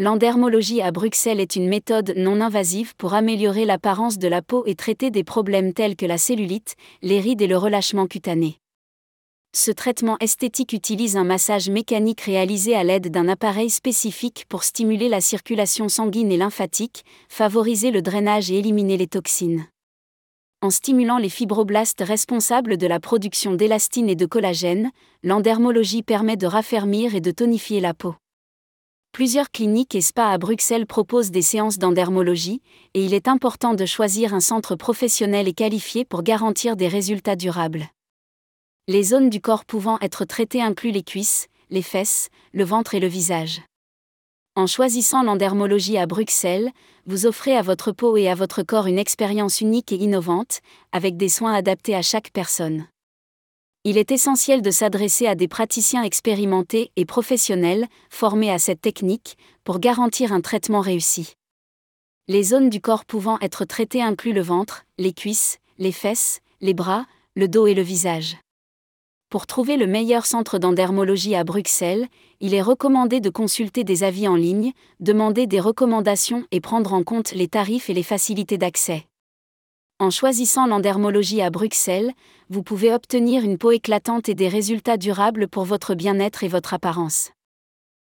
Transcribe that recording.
L'endermologie à Bruxelles est une méthode non invasive pour améliorer l'apparence de la peau et traiter des problèmes tels que la cellulite, les rides et le relâchement cutané. Ce traitement esthétique utilise un massage mécanique réalisé à l'aide d'un appareil spécifique pour stimuler la circulation sanguine et lymphatique, favoriser le drainage et éliminer les toxines. En stimulant les fibroblastes responsables de la production d'élastine et de collagène, l'endermologie permet de raffermir et de tonifier la peau. Plusieurs cliniques et spas à Bruxelles proposent des séances d'endermologie, et il est important de choisir un centre professionnel et qualifié pour garantir des résultats durables. Les zones du corps pouvant être traitées incluent les cuisses, les fesses, le ventre et le visage. En choisissant l'endermologie à Bruxelles, vous offrez à votre peau et à votre corps une expérience unique et innovante, avec des soins adaptés à chaque personne. Il est essentiel de s'adresser à des praticiens expérimentés et professionnels, formés à cette technique, pour garantir un traitement réussi. Les zones du corps pouvant être traitées incluent le ventre, les cuisses, les fesses, les bras, le dos et le visage. Pour trouver le meilleur centre d'endermologie à Bruxelles, il est recommandé de consulter des avis en ligne, demander des recommandations et prendre en compte les tarifs et les facilités d'accès. En choisissant l'endermologie à Bruxelles, vous pouvez obtenir une peau éclatante et des résultats durables pour votre bien-être et votre apparence.